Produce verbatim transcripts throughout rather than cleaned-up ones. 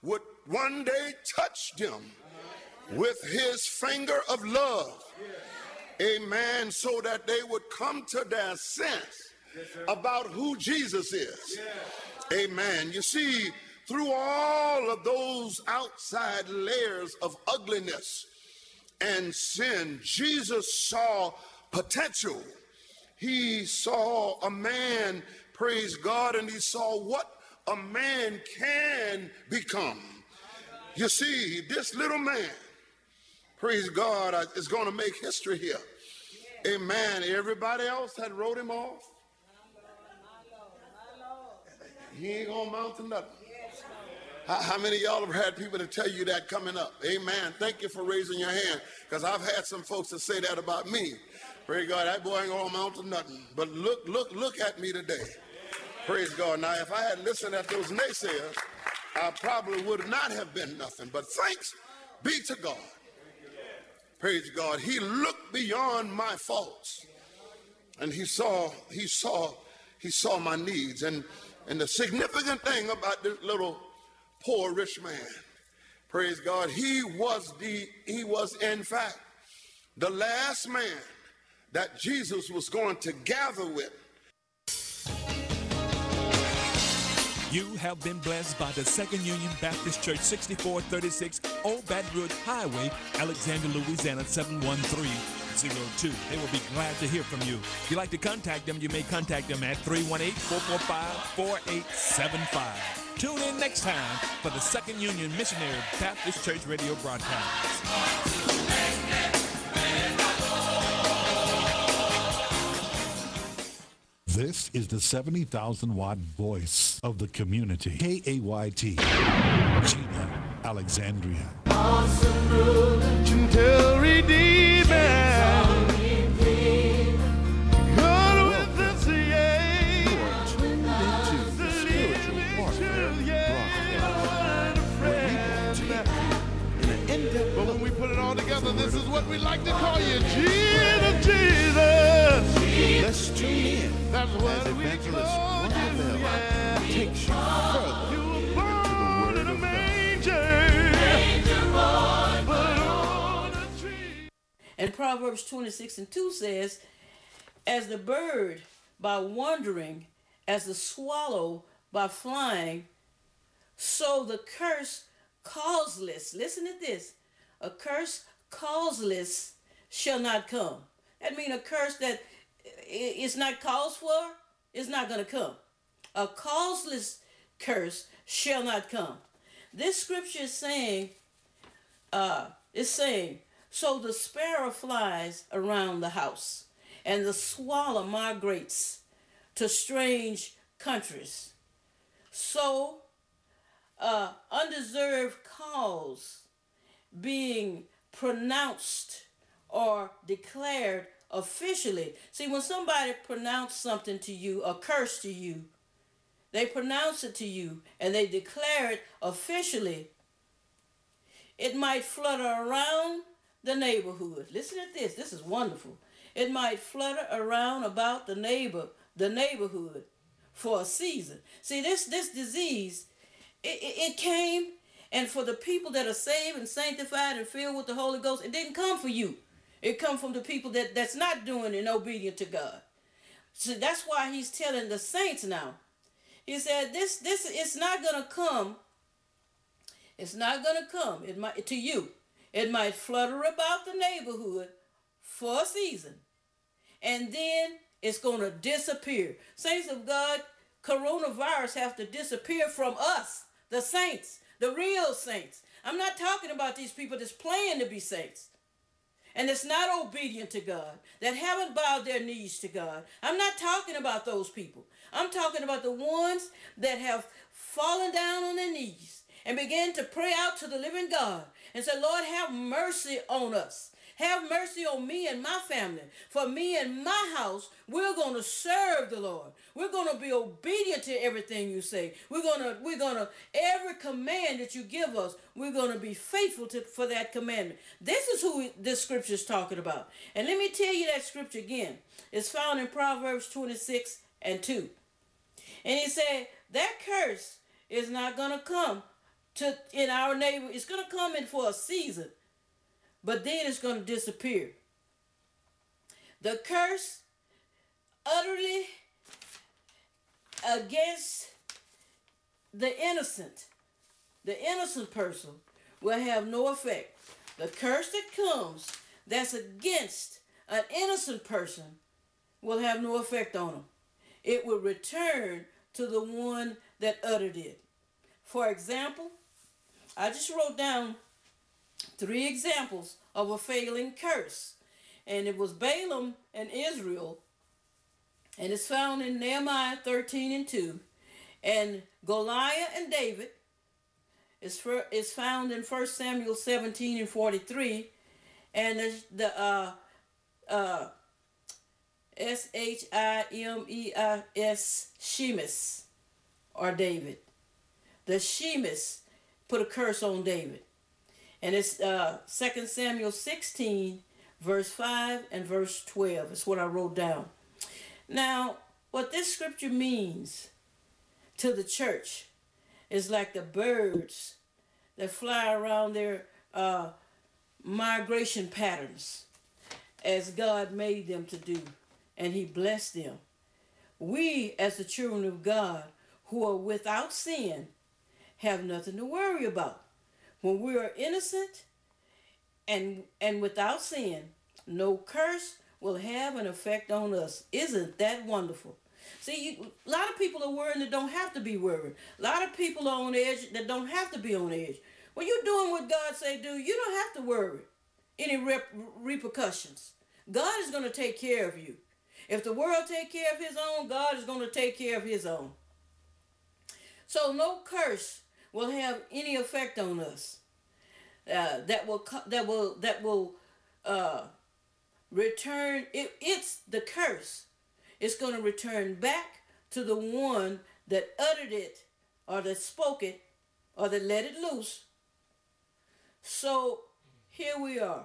would one day touch them with his finger of love. Amen. So that they would come to their sense about who Jesus is. Amen. You see, through all of those outside layers of ugliness and sin, Jesus saw potential. He saw a man, praise God, and he saw what a man can become. You see, this little man, praise God, is going to make history here. Amen. Everybody else had wrote him off. He ain't going to amount to nothing. How, how many of y'all have had people to tell you that coming up? Amen. Thank you for raising your hand, because I've had some folks that say that about me. Praise God, that boy ain't going to amount to nothing. But look, look, look at me today. Praise God. Now, if I had listened at those naysayers, I probably would not have been nothing. But thanks be to God. Praise God. He looked beyond my faults, and he saw, he saw, he saw my needs. And and the significant thing about this little poor rich man, praise God, he was the he was in fact the last man that Jesus was going to gather with. You have been blessed by the Second Union Baptist Church, sixty-four thirty-six Old Baton Rouge Highway, Alexandria, Louisiana, seven one three zero two. They will be glad to hear from you. If you'd like to contact them, you may contact them at three one eight, four four five, four eight seven five. Tune in next time for the Second Union Missionary Baptist Church radio broadcast. This is the seventy thousand watt voice of the community. K A Y T, Gina, Alexandria. Awesome ruler, gentle redeemer. God with us, yeah. You are tuned into the Spiritual Warfare broadcast, where we will take you in an in-depth. But when we put it all together, this is what we like to call you, Jesus, Jesus. Let's tune in That's as what we Evangelist call Ron you, Bell yeah. takes you further You were into the born Word in a of God. manger, but on a tree. And Proverbs twenty-six and two says, as the bird by wandering, as the swallow by flying, so the curse causeless, listen to this, a curse causeless shall not come. That means a curse that it's not caused for, it's not going to come. A causeless curse shall not come. This scripture is saying, uh, is saying, so the sparrow flies around the house, and the swallow migrates to strange countries. So, uh, undeserved cause being pronounced or declared officially. See, when somebody pronounces something to you, a curse to you, they pronounce it to you and they declare it officially, it might flutter around the neighborhood. Listen to this. This is wonderful. It might flutter around about the neighbor, the neighborhood for a season. See, this this disease, it, it, it came, and for the people that are saved and sanctified and filled with the Holy Ghost, it didn't come for you. It come from the people that, that's not doing and obedient to God. So that's why he's telling the saints now. He said, this this it's not going to come. It's not going to come it might, to you. It might flutter about the neighborhood for a season. And then it's going to disappear. Saints of God, coronavirus have to disappear from us, the saints, the real saints. I'm not talking about these people that's playing to be saints and that's not obedient to God, that haven't bowed their knees to God. I'm not talking about those people. I'm talking about the ones that have fallen down on their knees and began to pray out to the living God and say, Lord, have mercy on us. Have mercy on me and my family. For me and my house, we're going to serve the Lord. We're going to be obedient to everything you say. We're going to, we're going to, every command that you give us, we're going to be faithful to for that commandment. This is who this scripture is talking about. And let me tell you that scripture again. It's found in Proverbs twenty-six and two. And he said, that curse is not going to come to in our neighbor. It's going to come in for a season, but then it's going to disappear. The curse utterly against the innocent, the innocent person, will have no effect. The curse that comes that's against an innocent person will have no effect on them. It will return to the one that uttered it. For example, I just wrote down three examples of a failing curse. And it was Balaam and Israel. And it's found in Nehemiah thirteen and two. And Goliath and David is, for, is found in First Samuel seventeen and forty-three. And the, the uh, uh, S H I M E I S, Shemus, or David. The Shemus put a curse on David. And it's uh, Second Samuel sixteen, verse five and verse twelve. It's what I wrote down. Now, what this scripture means to the church is like the birds that fly around their uh, migration patterns as God made them to do, and he blessed them. We, as the children of God who are without sin, have nothing to worry about. When we are innocent and and without sin, no curse will have an effect on us. Isn't that wonderful? See, you, a lot of people are worried that don't have to be worried. A lot of people are on edge that don't have to be on edge. When you're doing what God say do, you don't have to worry any rep- repercussions. God is going to take care of you. If the world take care of his own, God is going to take care of his own. So no curse will have any effect on us. Uh, that will that will that will uh, return. It, it's the curse. It's going to return back to the one that uttered it, or that spoke it, or that let it loose. So here we are.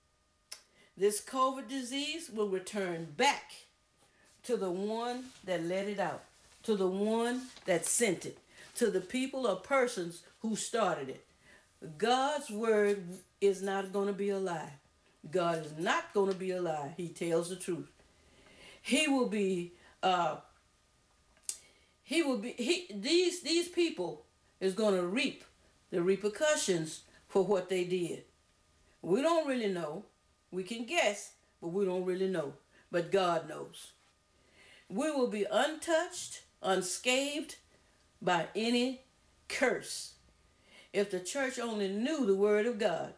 This COVID disease will return back to the one that let it out, to the one that sent it, to the people or persons who started it. God's word is not going to be a lie. God is not going to be a lie. He tells the truth. He will be, uh, he will be, he, these, these people is going to reap the repercussions for what they did. We don't really know. We can guess, but we don't really know. But God knows. We will be untouched, unscathed by any curse. If the church only knew the word of God,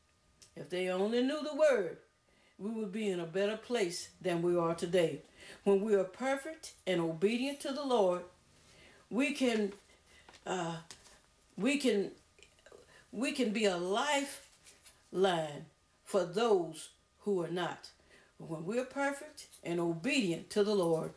if they only knew the word, we would be in a better place than we are today. When we are perfect and obedient to the Lord, we can, uh, we can, we can be a lifeline for those who are not. When we're perfect and obedient to the Lord,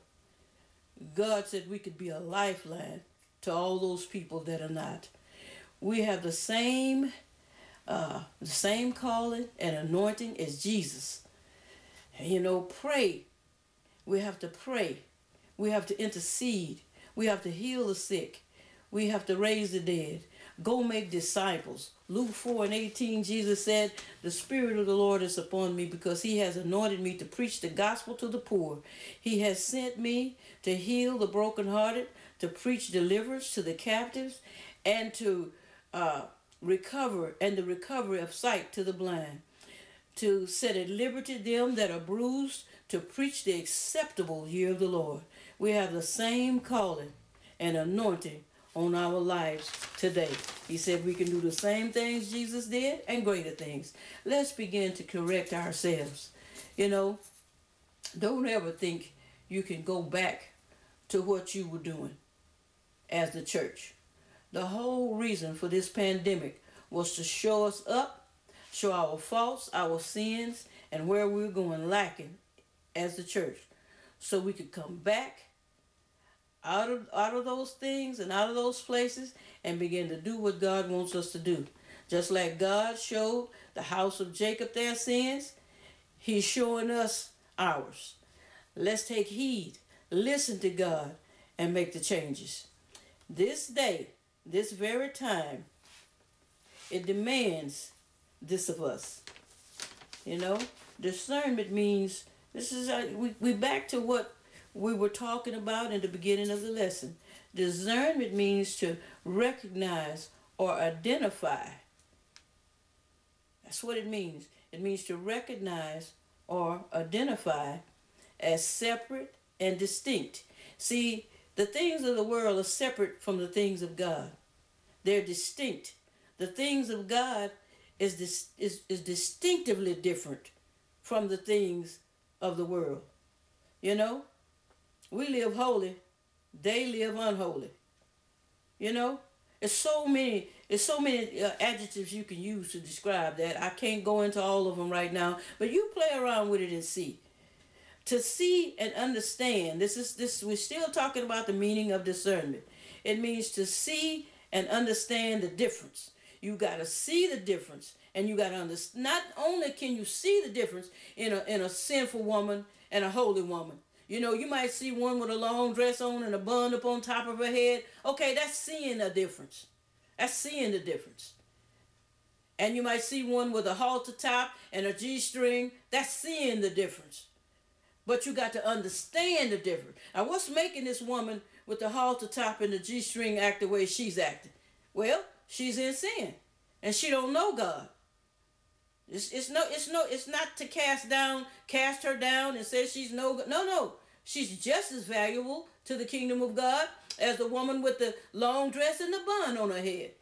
God said we could be a lifeline to all those people that are not. We have the same, uh, the same calling and anointing as Jesus. You know, pray. We have to pray. We have to intercede. We have to heal the sick. We have to raise the dead. Go make disciples. Luke four and eighteen, Jesus said, the Spirit of the Lord is upon me because he has anointed me to preach the gospel to the poor. He has sent me to heal the brokenhearted, to preach deliverance to the captives, and to uh, recover, and the recovery of sight to the blind, to set at liberty them that are bruised, to preach the acceptable year of the Lord. We have the same calling and anointing on our lives today. He said we can do the same things Jesus did and greater things. Let's begin to correct ourselves. You know, don't ever think you can go back to what you were doing as the church. The whole reason for this pandemic was to show us up, show our faults, our sins, and where we're going lacking as the church, so we could come back out of out of those things and out of those places and begin to do what God wants us to do. Just like God showed the house of Jacob their sins, he's showing us ours. Let's take heed, listen to God, and make the changes. This day, this very time, it demands this of us. You know, discernment means this is uh, we we back to what we were talking about in the beginning of the lesson. Discernment means to recognize or identify. That's what it means. It means to recognize or identify as separate and distinct. See, the things of the world are separate from the things of God. They're distinct. The things of God is, dis- is, is distinctively different from the things of the world. You know, we live holy, they live unholy. You know, it's so many, it's so many uh, adjectives you can use to describe that. I can't go into all of them right now, but you play around with it and see. To see and understand, this is this we're still talking about the meaning of discernment. It means to see and understand the difference. You got to see the difference, and you got to understand. Not only can you see the difference in a in a sinful woman and a holy woman. You know, you might see one with a long dress on and a bun up on top of her head. Okay, that's seeing the difference. That's seeing the difference. And you might see one with a halter top and a G-string. That's seeing the difference. But you got to understand the difference. Now, what's making this woman with the halter top and the G-string act the way she's acting? Well, she's in sin, and she don't know God. It's, it's no, it's no, it's not to cast down, cast her down, and say she's no good. No, no, she's just as valuable to the kingdom of God as the woman with the long dress and the bun on her head.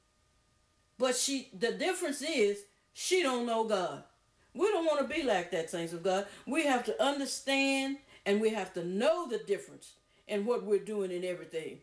But she, the difference is she don't know God. We don't want to be like that, saints of God. We have to understand and we have to know the difference in what we're doing in everything.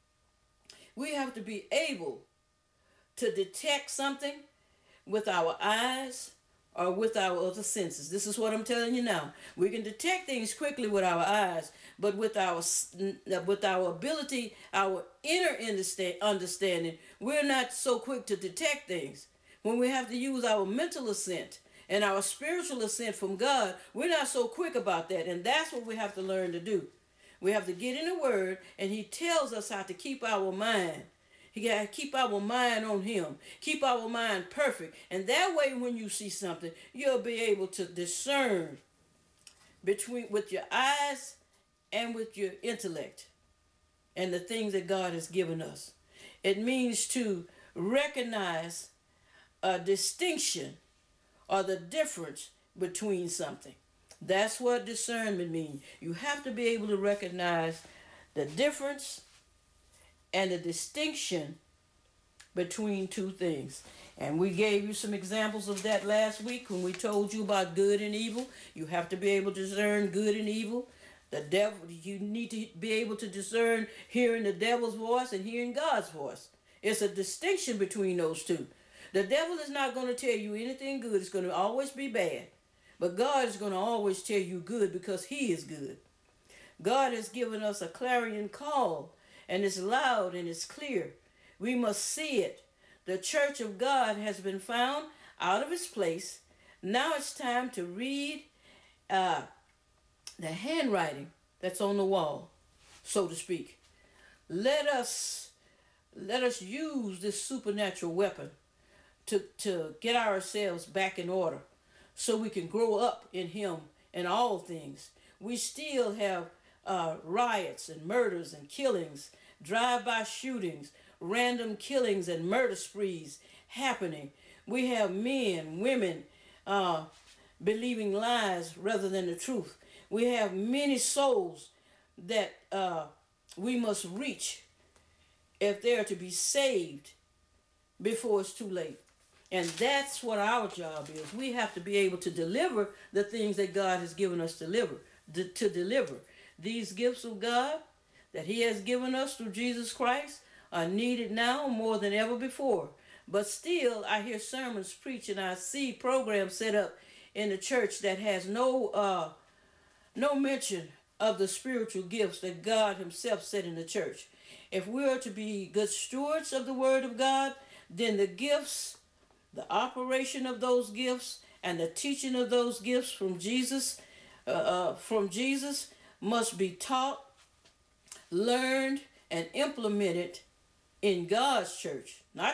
We have to be able to detect something with our eyes or with our other senses. This is what I'm telling you now. We can detect things quickly with our eyes, but with our with our ability, our inner understanding, we're not so quick to detect things. When we have to use our mental assent and our spiritual assent from God, we're not so quick about that. And that's what we have to learn to do. We have to get in the Word, and He tells us how to keep our mind. He got to keep our mind on Him. Keep our mind perfect. And that way, when you see something, you'll be able to discern between with your eyes and with your intellect and the things that God has given us. It means to recognize a distinction or the difference between something. That's what discernment means. You have to be able to recognize the difference and the distinction between two things. And we gave you some examples of that last week when we told you about good and evil. You have to be able to discern good and evil. The devil, you need to be able to discern hearing the devil's voice and hearing God's voice. It's a distinction between those two. The devil is not going to tell you anything good. It's going to always be bad. But God is going to always tell you good because He is good. God has given us a clarion call, and it's loud and it's clear. We must see it. The church of God has been found out of its place. Now it's time to read uh, the handwriting that's on the wall, so to speak. Let us, let us use this supernatural weapon to, to get ourselves back in order so we can grow up in Him in all things. We still have uh, riots and murders and killings, drive-by shootings, random killings and murder sprees happening. We have men, women uh, believing lies rather than the truth. We have many souls that uh, we must reach if they are to be saved before it's too late. And that's what our job is. We have to be able to deliver the things that God has given us to deliver. To, to deliver. These gifts of God that He has given us through Jesus Christ are needed now more than ever before. But still, I hear sermons preached and I see programs set up in the church that has no uh, no mention of the spiritual gifts that God Himself set in the church. If we are to be good stewards of the Word of God, then the gifts, the operation of those gifts, and the teaching of those gifts from Jesus, uh, uh, from Jesus, must be taught, learned, and implemented in God's church, not